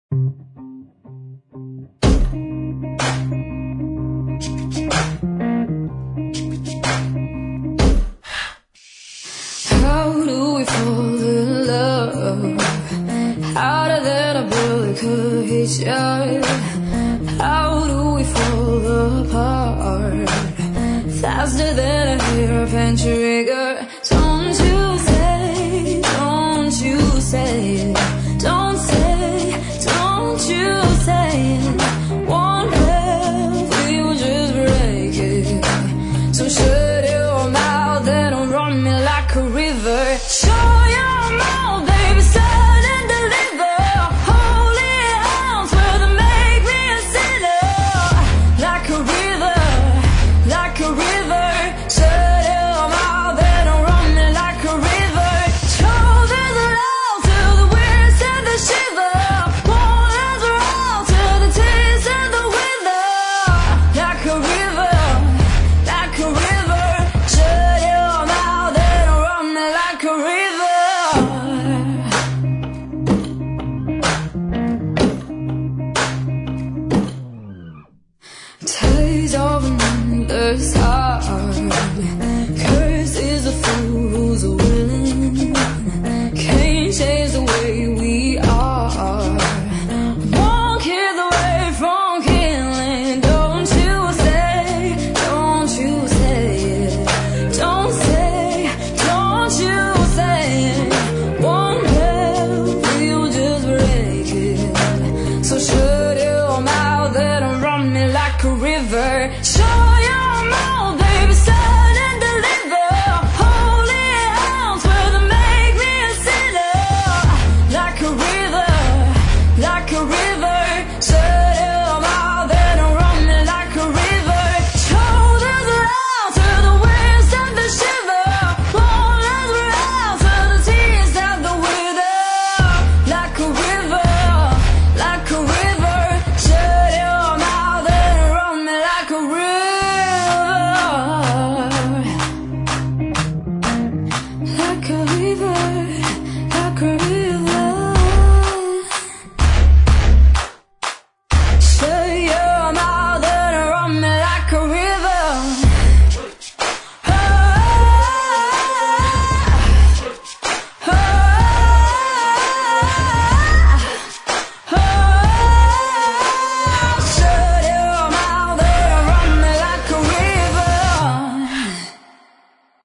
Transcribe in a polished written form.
How do we fall in love? Harder than a bullet could hit you. How do we fall apart? Faster than a hairpin trigger. Don't you say, don't you say, don't say, don't you say it. One breath, we will just break it. So shut your mouth and run me like a river. Show your mouth, baby, son, and deliver. Holy arms where they make me a sinner. Like a river, like a river. Shut your mouth and run me like a river. Show there's a love to the winds and the shiver. Won't answer all to the taste and the wither. Like a river, like a river. Shut your mouth and run me like a river. Ties of another's heart. Cursed is the fool who's willing. Can't change the way we are. Won't keep away from killing. Don't you say, don't you say it. Don't say, don't you say it. One breath, we'll just break it. So shut your mouth and run me like a river. Show your mouth, baby, son, and deliver. Holy arms where they make me a sinner. Like a river, like a river.